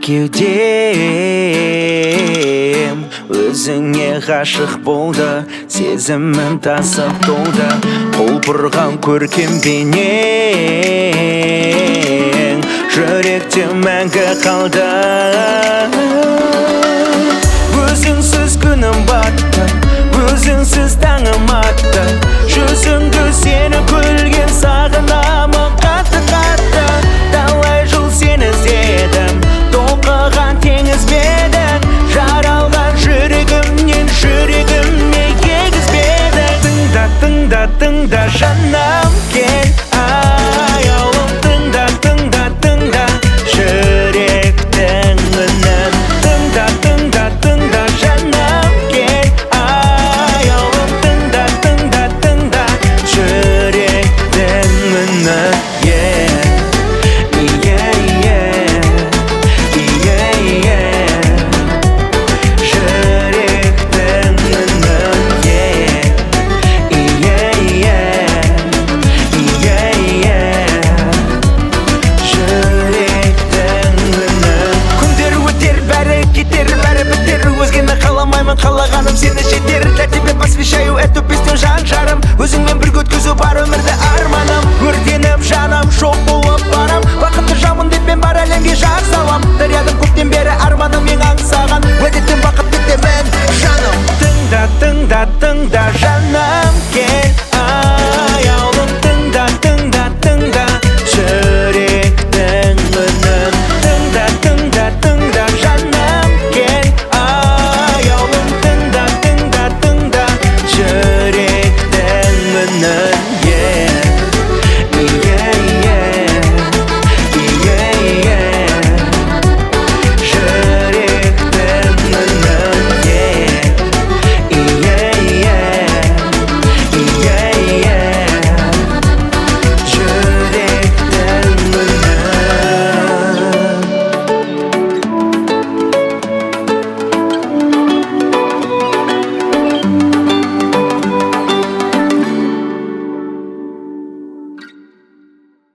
кеудем өзіңе ғашық болды, сезімім тасып толды. Құлпырған көркем бейнең жүректе мәңгі қалды. Өзіңсіз күнім батты, өзіңсіз таңым атты. Жүзіңді сені күлген сағынамын қатты-қатты. Талай жыл сені іздедім, толқыған теңіз бедің. Жаралған жүрегімнен жүрегіме егізбедің. Тыңда, тыңда, тыңда жаным кел, аяулым. Тыңда, тыңда, тыңда жүректің үнін. Тыңда, тыңда, тыңда жаным кел, аяулым. Тыңда, тыңда, тыңда жүректің үнін. Қалағаным сені жетер, для тебя посвящаю эту песню жан-жарым. Өзіңмен бірге өткізу бар өмірді арманым. Өртеніп жаным, шоқ болып барам. Бақытты жамын деп мен бар әлемге жар салам. Дарядым көптен бері арманым ең аңсаған. Уәдеттен бақыт етемін жаным. Тыңда, тыңда, тыңда жаным.